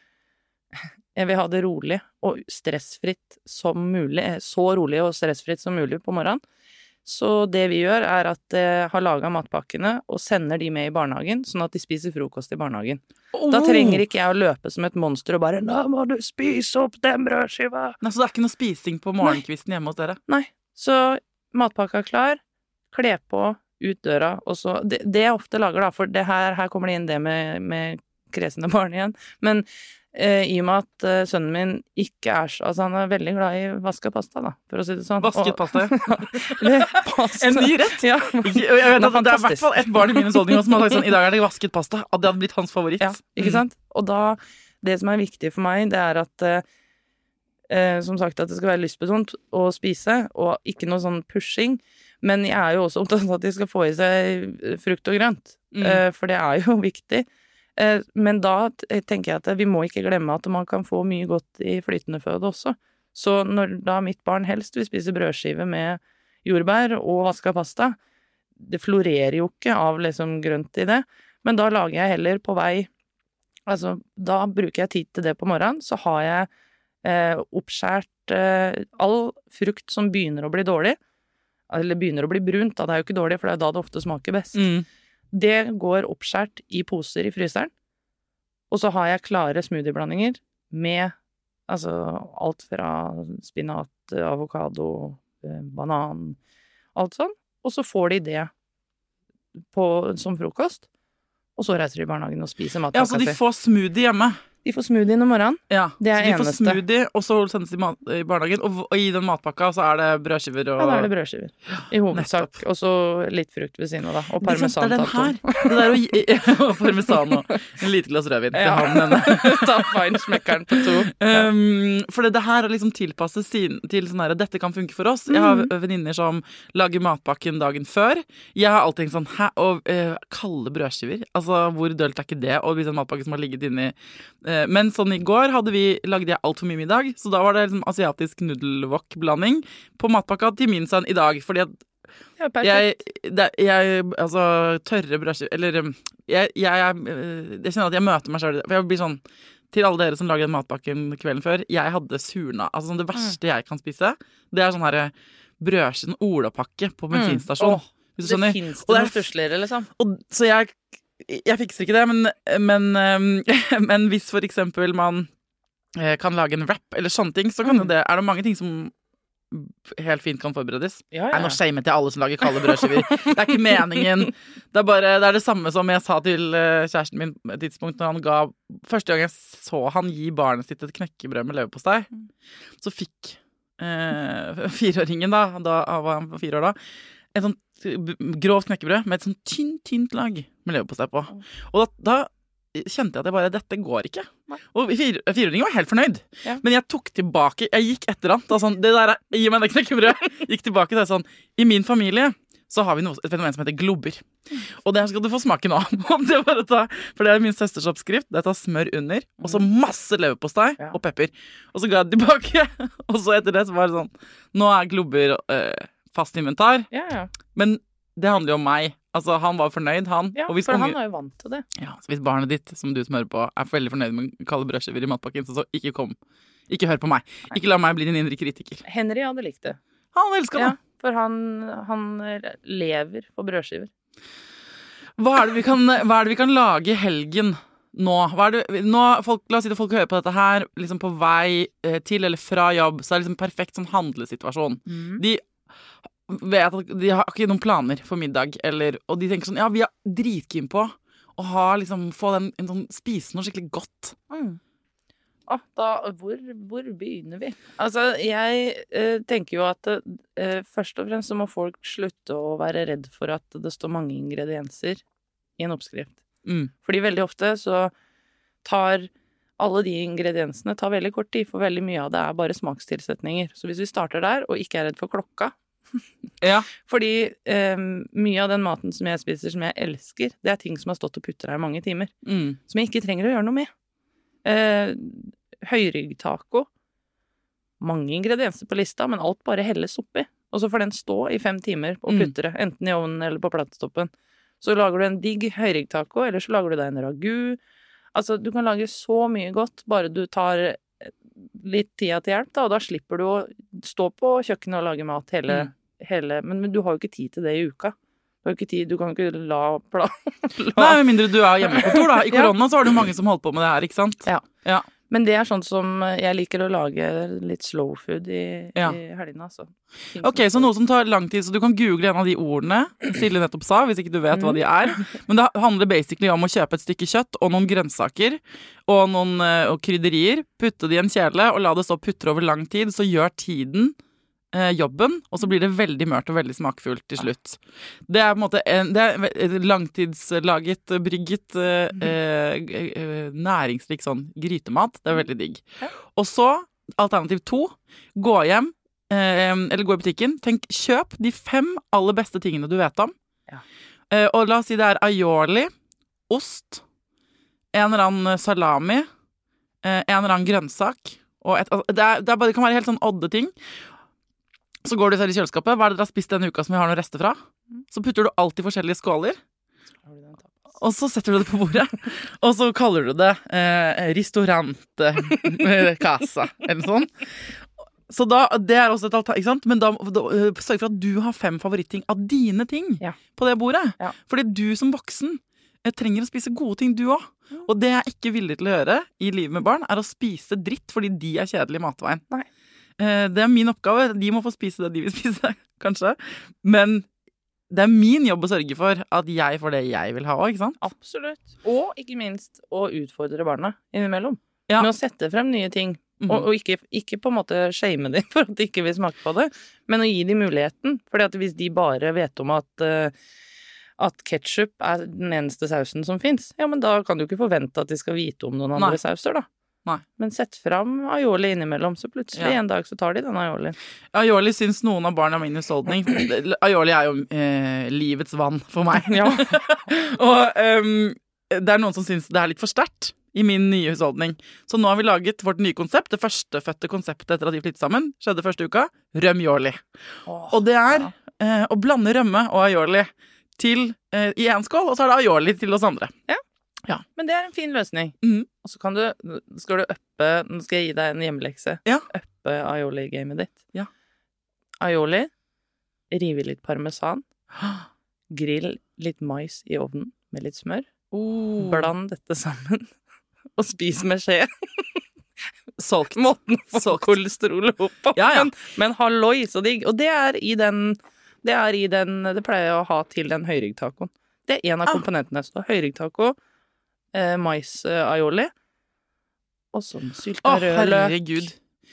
C: jeg vil ha det rolig og stressfritt som mulig, så rolig og stressfritt som mulig på morgenen. Så det vi gjør er at jeg har laget matpakkene og sender de med i barnehagen, sånn at de spiser frokost i barnehagen.
B: Oh.
C: Da trenger ikke jeg å løpe som et monster og bare «Nå må du spise opp den brødskiva!»
B: Nei, så det er ikke noe spising på morgenkvisten hjemme hos dere?
C: Nei, så matpakka er klar, kle på, ut døra, og så det, det jeg ofte lager da, for det her, her kommer det inn det med, med kresende barn igjen, men eh, i og med at eh, sønnen min ikke er så, altså han er veldig glad i vasket pasta da, for å si det sånn.
B: Vasket
C: Og-
B: pasta, ja.
C: Eller pasta.
B: En ny rett?
C: Ja.
B: Ikke- og jeg vet
C: Den er
B: at det er i hvert
C: fantastisk.
B: fall et barn i min husholdning som har sagt sånn, i dag er det vasket pasta. At det hadde blitt hans favoritt.
C: Ja, ikke sant? Og da, det som er viktig for meg, det er at eh, eh, som sagt at det skal være lystbetont å spise, og ikke noe sånn pushing, men jeg er jo også opptatt av at de skal få i seg frukt og grønt,
B: Mm.
C: eh, for det er jo viktig. Eh, men da t- tenker jeg at vi må ikke glemme at man kan få mye godt i flytende føde også. Så når da mitt barn helst vil spise brødskive med jordbær og vaska pasta, det florerer jo ikke av liksom grønt i det, men da lager jeg heller på vei, altså da bruker jeg tid til det på morgenen, så har jeg eh, oppskjært eh, all frukt som begynner å bli dårlig, eller begynner å bli brunt, da det er jo ikke dårlig, for det er da det ofte smaker best.
B: Mm.
C: Det går oppskjært i poser i fryseren, og så har jeg klare smoothieblandinger med altså alt fra spinat, avokado, eh, banan, alt sånn, og så får de det på, som frokost, og så reiser de i barnehagen og spiser
B: Ja,
C: matpakka
B: så de
C: si.
B: får smoothie hjemme.
C: De får smoothie om morgenen.
B: Ja,
C: Det er
B: så de får
C: eneste.
B: smoothie, og så sendes de mat, i barnehagen. Og, og i den matpakka så er det brødskiver og
C: Ja, da er det brødskiver. I hovedsak.
B: nettopp.
C: Og så litt frukt ved siden av, da. Og
B: Ikke sant,
C: parmesan.
B: det er den her.
C: tatt
B: Det der å gi, og parmesan og en lite glass rødvin til
C: Ja.
B: han denne.
C: Ta feinschmeckeren på to.
B: Um, for det, det her er liksom tilpasset sin, til sånn her, dette kan funke for oss. Jeg har
C: Mm.
B: venninner som lager matpakken dagen før. Jeg har alltid tenkt sånn, hæ, og uh, kalde brødskiver, altså hvor dølt er ikke det, og en matpakke som har ligget inni. Uh, men sånn i går hadde vi, lagde jeg alt for mye middag, så da var det liksom asiatisk nudelwok-blanding på matpakka til min sønn i dag, fordi at
C: Ja, perfekt.
B: jeg, det, jeg, altså, tørre brødskiver, eller um, jeg, jeg, jeg, uh, jeg kjenner at jeg møter meg selv, for jeg blir sånn, til alle dere som lager den matpakken kvelden før, jeg hadde surna, altså sånn, det verste jeg kan spise, det er sånn her brødskive, sånn olapakke på bensinstasjon.
C: Åh,
B: Hvis du
C: det
B: skjønner.
C: finnes
B: Og
C: det
B: det er
C: noe stussligere, liksom.
B: Og, så jeg, jeg fikser ikke det, men, men, um, men hvis for eksempel man eh, kan lage en wrap eller sånne ting, så kan jo
C: Mm.
B: det, er det mange ting som helt fint kan forberedes.
C: Ja,
B: Nei, nå shamet jeg alle som lager kalde brødskiver. Det er ikke meningen. Det er bare, det er det samme som jeg sa til eh, kjæresten min på et tidspunkt når han ga, første gang jeg så han gi barnet sitt et knekkebrød med leverpostei, så fikk eh, fireåringen da, da var han fire år da, et sånt grovt knekkebrød med et sånt tynt, tynt lag med leverpostei på. Og da, da kjente jeg at jeg bare, dette går ikke. Og fire, fireåringen var helt fornøyd. Ja. Men jeg tok tilbake, jeg gikk etter han, da sånn, det der, gi meg det knekkebrød. Gikk tilbake til sånn, i min familie så har vi noe, et fenomen som heter globber. Og det skal du få smake nå. Det er bare å ta, for det er min søsters oppskrift. Det er å ta smør under, og så masse leverpostei ja. Og pepper. Og så ga jeg det tilbake. Og så etter det så var det sånn, nå er globber øh, fast inventar.
C: Ja, ja.
B: Men det handler jo om meg. Altså, han var fornøyd, han.
C: Ja,
B: og hvis
C: for
B: unge...
C: han er jo vant til det.
B: Ja, så hvis barnet ditt, som du smører på, er veldig fornøyd med kalde brødskiver i matpakken, så, så ikke kom. Ikke hør på meg. Nei. Ikke la meg bli din indre kritiker.
C: Henry hadde likt det.
B: Han elsker det.
C: Ja, for han, han lever på brødskiver.
B: Hva er det vi kan, hva er det vi kan lage i helgen nå? Hva er det, nå folk, la oss si at folk hører på dette her, liksom på vei til eller fra jobb, så er det liksom en perfekt sånn handlesituasjon. Mm. De vet at de har ikke noen planer for middag, eller, og de tenker sånn, ja, vi er dritkeen på å ha, liksom, få den, en sånn, spise noe skikkelig godt.
C: Mm. Ah, da, hvor, hvor begynner vi? Altså, jeg eh, tenker jo at eh, først og fremst så må folk slutte å være redd for at det står mange ingredienser i en oppskrift.
B: Mm.
C: Fordi veldig ofte så tar alle de ingrediensene tar veldig kort tid, for veldig mye av det er bare smakstilsetninger. Så hvis vi starter der, og ikke er redd for klokka,
B: ja.
C: Fordi eh, mye av den maten som jeg spiser, som jeg elsker, det er ting som har stått og putter her i mange timer.
B: Mm.
C: Som jeg ikke trenger å gjøre noe med. Eh, høyryggtaco. Mange ingredienser på lista, men alt bare helles oppi. Og så får den stå i fem timer og putre, mm. enten i ovnen eller på platestoppen. Så lager du en digg høyryggtaco, eller så lager du deg en ragu. Altså, du kan lage så mye godt, bare du tar litt tida til hjelp, da, og da slipper du å stå på kjøkkenet og lage mat hele, mm. hele men, men du har jo ikke tid til det i uka. Du har ikke tid, du kan ikke la plan. la.
B: Nei, med mindre du er hjemmekontor, da. I korona så har du mange som holdt på med det her, ikke sant?
C: Ja.
B: Ja.
C: Men det er sånn som jeg liker å lage litt slow food i, ja. i helgene, altså.
B: Ok, så noe som tar lang tid, så du kan google en av de ordene Silje nettopp sa, hvis ikke du vet mm. hva de er. Men det handler basically om å kjøpe et stykke kjøtt og noen grønnsaker og noen og krydderier, putte de i en kjele og la det stå putre over lang tid, så gjør tiden eh, jobben, og så blir det veldig mørt og veldig smakfullt til slutt. Det er på en måte en, det er langtidslaget, brygget, eh, eh, næringsrik sånn grytemat. Det er veldig digg. Og så, alternativ to, gå hjem, eh, eller gå i butikken, tenk, kjøp de fem aller beste tingene du vet om.
C: Ja.
B: Eh, og la oss si det er aioli, ost, en eller annen salami, eh, en eller annen grønnsak, og et, det, er, det, er bare, det kan være helt sånn odde ting. Så går du til i kjøleskapet. Hva er det dere har spist denne uka som vi har noen rester fra? Så putter du alt i forskjellige skåler. Og så setter du det på bordet. Og så kaller du det eh, ristorante casa, eller sånn. Så da, det er også et alternativ, ikke sant? Men da, da sørg for at du har fem favorittting av dine ting
C: ja.
B: På det bordet.
C: Ja.
B: Fordi du som voksen eh, trenger å spise gode ting, du også. Og det jeg er ikke villig til å gjøre i livet med barn, er å spise dritt fordi de er kjedelige i matveien.
C: Nei.
B: Det er min oppgave. De må få spise det de vil spise, kanskje. Men det er min jobb å sørge for at jeg får det jeg vil ha også, ikke sant?
C: Absolutt. Og ikke minst å utfordre barna innimellom.
B: Ja.
C: Med å sette frem nye ting. Mm-hmm. Og, og ikke, ikke på en måte shame dem for at de ikke vil smake på det, men å gi dem muligheten. Fordi at hvis de bare vet om at, uh, at ketchup er den eneste sausen som finnes, ja, men da kan du ikke forvente at de skal vite om noen andre Nei. Sauser, da.
B: Nei.
C: Men sett fram aioli innimellom, så plutselig ja. En dag så tar de den aioli.
B: Aioli syns noen av barna min husholdning. Aioli er jo eh, livets vann for meg.
C: Ja.
B: Og um, det er noen som syns det er litt for sterkt i min nye husholdning. Så nå har vi laget vårt nye konsept, det førstefødte konseptet etter at de flyttet sammen, skjedde første uka, rømjoli. Oh, og det er ja. eh, å blande rømme og aioli til, eh, i en skål, og så er det aioli til oss andre.
C: Ja. Ja. Men det er en fin løsning.
B: Mm.
C: Og så kan du, skal du øppe, nå skal jeg gi deg en hjemmelekse,
B: ja.
C: Øppe aioli-gamet ditt.
B: Ja.
C: Aioli, rive litt parmesan, grill litt mais i ovnen med litt smør,
B: oh.
C: bland dette sammen, og spis med skje.
B: Solgt.
C: måten å få
B: Solgt.
C: kolesterol opp på.
B: Ja, ja.
C: Men, men halloi, så digg. Og det er i den, det er i den, det pleier jeg å ha til den høyryggtacoen. Det er en av
B: Ah.
C: komponentene. Så høyryggtaco, eh, mais eh, aioli, og sånn
B: Å,
C: sylta rødløk.
B: herregud.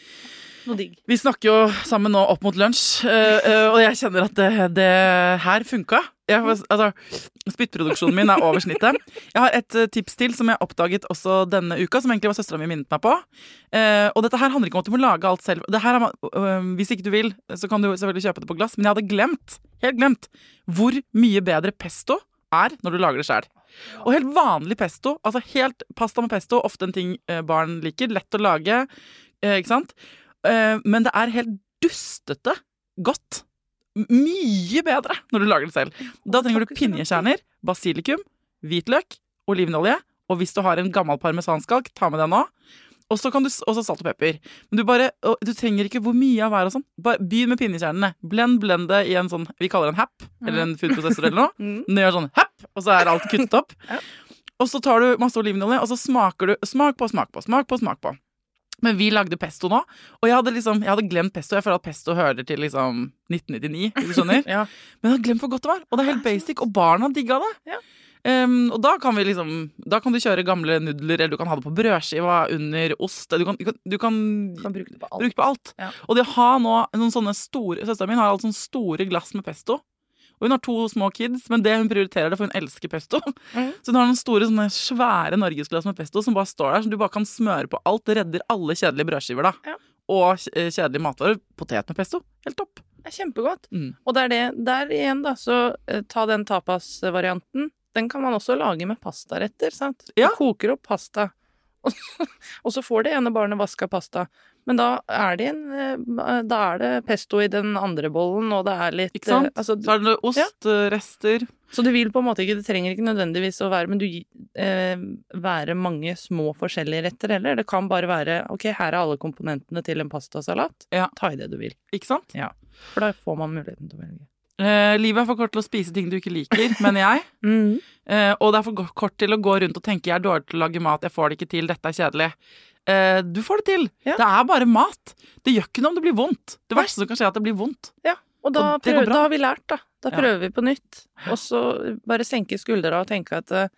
C: Noe digg.
B: Vi snakker jo sammen nå opp mot lunsj, eh, eh, og jeg kjenner at det, det her funka. Jeg, altså, spyttproduksjonen min er over snittet. Jeg har et eh, tips til som jeg oppdaget også denne uka, som egentlig var søstera mi minnet meg på. Eh, og dette her handler ikke om at du må lage alt selv. Det her er, man- øh, hvis ikke du vil, så kan du selvfølgelig kjøpe det på glass, men jeg hadde glemt, helt glemt, hvor mye bedre pesto er når du lager det selv. Og helt vanlig pesto, altså helt pasta med pesto, ofte en ting eh, barn liker, lett å lage, eh, ikke sant? Eh, men det er helt dustete godt. M- Mye bedre når du lager det selv. Da trenger du pinjekjerner, basilikum, hvitløk, olivenolje, og hvis du har en gammel parmesanskalk, ta med den nå. Og så kan du s- også salt og pepper. Men du bare, og du trenger ikke hvor mye av hver og sånn. Bare begynn med pinjekjernene. Blend, blend det i en sånn, vi kaller det en happ, eller en foodprosessor eller noe.
C: Mm.
B: Den gjør sånn happ, og så er alt kuttet opp.
C: Ja.
B: Og så tar du masse olivenolje, og så smaker du, smak på, smak på, smak på, smak på. Men vi lagde pesto nå, og jeg hadde liksom, jeg hadde glemt pesto. Jeg føler at pesto hører til liksom nitten nittini, hvis du skjønner.
C: Ja.
B: Men jeg hadde glemt hvor godt det var, og det er helt basic, og barna digga det.
C: Ja.
B: Um, og da kan vi liksom, da kan du kjøre gamle nudler, eller du kan ha det på brødskiva, under ost. Du kan, du kan, du kan,
C: Du kan bruke det på alt.
B: bruke på alt.
C: Ja.
B: Og det å ha nå noen sånne store, søsteren min har altså sånne store glass med pesto. Og hun har to små kids, men det hun prioriterer det, for hun elsker pesto.
C: Mhm.
B: Så hun har noen store, sånne svære norgesglass med pesto som bare står der, så du bare kan smøre på alt. Det redder alle kjedelige brødskiver da.
C: Ja.
B: Og eh, kjedelige matvarer. Potet med pesto. Helt topp.
C: Det er kjempegodt.
B: Mm.
C: Og det er det, der igjen da, så eh, ta den tapas-varianten. Den kan man også lage med pastaretter, sant?
B: Ja.
C: Du koker opp pasta, og så, og så får det ene barnet vaska pasta. Men da er det en, eh, da er det pesto i den andre bollen, og det er litt
B: Ikke sant?
C: eh, altså,
B: Så er det ost, eh, rester.
C: Så det vil på en måte ikke, det trenger ikke nødvendigvis å være, men du, eh, være mange små forskjellige retter heller. Det kan bare være, ok, her er alle komponentene til en pastasalat.
B: Ja.
C: Ta i det du vil.
B: Ikke sant?
C: Ja. For da får man muligheten til å velge.
B: Eh, livet er for kort til å spise ting du ikke liker, mener jeg.
C: Mm.
B: Eh, og det er for go- kort til å gå rundt og tenke jeg er dårlig til å lage mat, jeg får det ikke til, dette er kjedelig. Eh, du får det til.
C: Ja.
B: Det er bare mat. Det gjør ikke noe om det blir vondt. Det verste som kan skje er at det blir vondt.
C: Ja, og da,
B: Og det går
C: prøv,
B: bra.
C: da har vi lært, da. Da
B: Ja.
C: prøver vi på nytt. Og så bare senke skuldra og tenke at eh,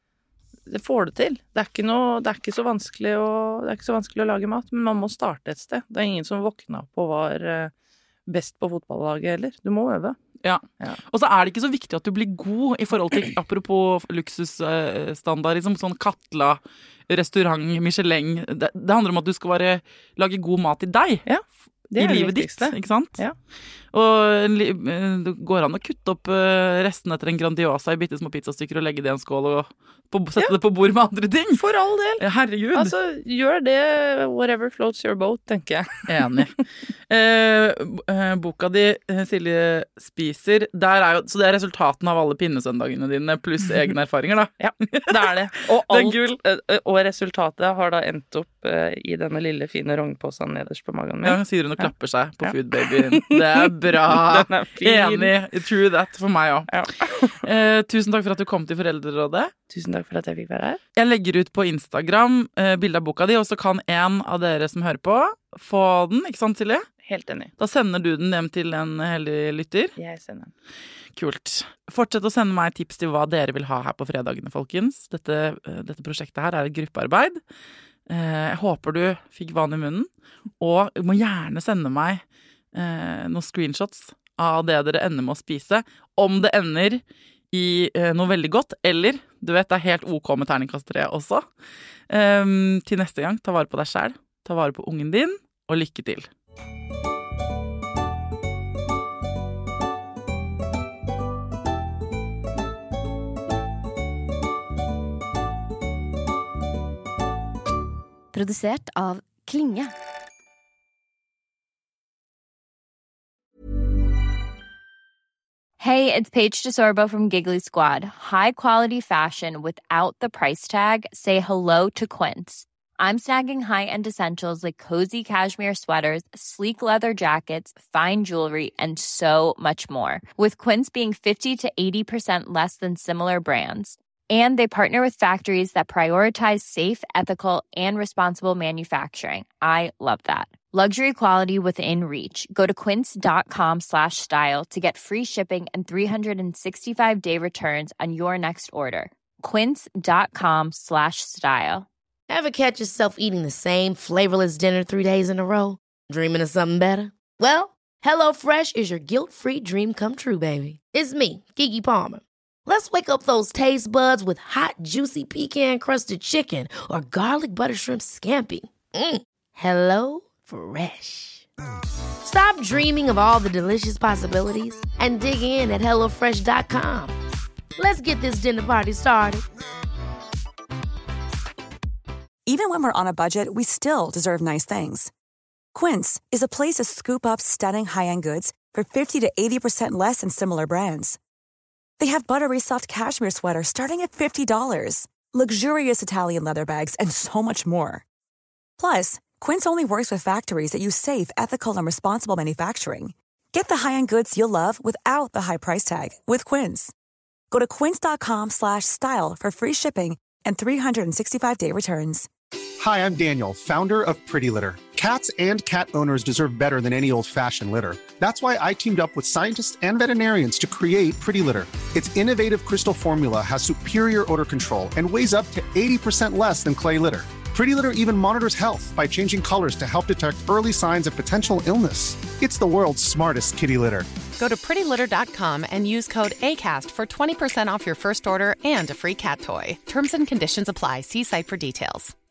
C: det får det til. Det er ikke noe, det er ikke så vanskelig å, det er ikke så vanskelig å lage mat, men man må starte et sted. Det er ingen som våkna opp og var eh, best på fotballaget heller. Du må øve.
B: Ja.
C: Ja.
B: Og så er det ikke så viktig at du blir god i forhold til, apropos luksusstandard, liksom sånn Katla, restaurant, Michelin. Det, det handler om at du skal bare lage god mat til deg.
C: Ja, det
B: I
C: er det
B: livet ditt,
C: viktigste.
B: ikke sant?
C: Ja.
B: Og en li- eh, det går an å kutte opp eh, restene etter en Grandiosa i bitte små pizzastykker og legge det i en skål og på, sette det på bord med andre ting.
C: For all del.
B: Ja, herregud.
C: Altså, gjør det whatever floats your boat, tenker jeg.
B: Enig. Eh, b- eh, boka di, eh, Silje spiser, der er jo, så det er resultatene av alle pinnesøndagene dine, pluss egne erfaringer, da.
C: Ja, det er det. Og,
B: Det er
C: alt,
B: gull.
C: eh, og resultatet har da endt opp eh, i denne lille fine rognposen nederst på magen min.
B: Ja, sier hun og klapper seg på
C: Ja.
B: foodbabyen. Det er bra.
C: Den er fin.
B: Enig. True that for meg òg.
C: Ja.
B: Eh, tusen takk for at du kom til Foreldrerådet.
C: Tusen takk for at jeg fikk være her.
B: Jeg legger ut på Instagram eh, bilde av boka di, og så kan en av dere som hører på, få den. Ikke sant, Silje?
C: Helt enig.
B: Da sender du den hjem til en heldig lytter.
C: Jeg sender den.
B: Kult. Fortsett å sende meg tips til hva dere vil ha her på fredagene, folkens. Dette, eh, dette prosjektet her er et gruppearbeid. Eh, Jeg håper du fikk vann i munnen, og du må gjerne sende meg eh, noen screenshots av det dere ender med å spise. Om det ender i eh, noe veldig godt, eller du vet, det er helt ok med terningkast tre også. Um, til neste gang, ta vare på deg selv, ta vare på ungen din, og lykke til.
E: Produsert av Klinge. Hey, it's Paige DeSorbo from Giggly Squad. High quality fashion without the price tag. Say hello to Quince. I'm snagging high-end essentials like cozy cashmere sweaters, sleek leather jackets, fine jewelry, and so much more. With Quince being fifty to eighty percent less than similar brands. And they partner with factories that prioritize safe, ethical, and responsible manufacturing. I love that. Luxury quality within reach. Go to quince.com slash style to get free shipping and three sixty-five day returns on your next order. Quince.com slash style.
F: Ever catch yourself eating the same flavorless dinner three days in a row? Dreaming of something better? Well, HelloFresh is your guilt-free dream come true, baby. It's me, Keke Palmer. Let's wake up those taste buds with hot, juicy pecan-crusted chicken or garlic butter shrimp scampi. Mm. Hello Fresh. Stop dreaming of all the delicious possibilities and dig in at hello fresh dot com. Let's get this dinner party started.
G: Even when we're on a budget, we still deserve nice things. Quince is a place to scoop up stunning high-end goods for fifty to eighty percent less than similar brands. They have buttery soft cashmere sweaters starting at fifty dollars, luxurious Italian leather bags, and so much more. Plus, Quince only works with factories that use safe, ethical, and responsible manufacturing. Get the high-end goods you'll love without the high price tag with Quince. Go to quince.com slash style for free shipping and three sixty-five day returns.
H: Hi, I'm Daniel, founder of Pretty Litter. Cats and cat owners deserve better than any old-fashioned litter. That's why I teamed up with scientists and veterinarians to create Pretty Litter. Its innovative crystal formula has superior odor control and weighs up to eighty percent less than clay litter. Pretty Litter even monitors health by changing colors to help detect early signs of potential illness. It's the world's smartest kitty litter.
I: Go to pretty litter dot com and use code ACAST for twenty percent off your first order and a free cat toy. Terms and conditions apply. See site for details.